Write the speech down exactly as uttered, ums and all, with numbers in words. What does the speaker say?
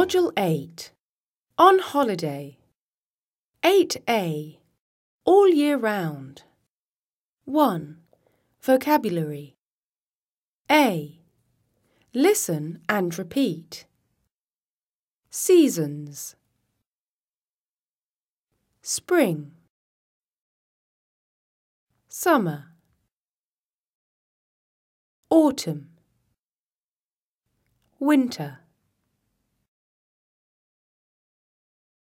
Module eight. On holiday. eight A. All year round. one. Vocabulary. A. Listen and repeat. Seasons. Spring. Summer. Autumn. Winter.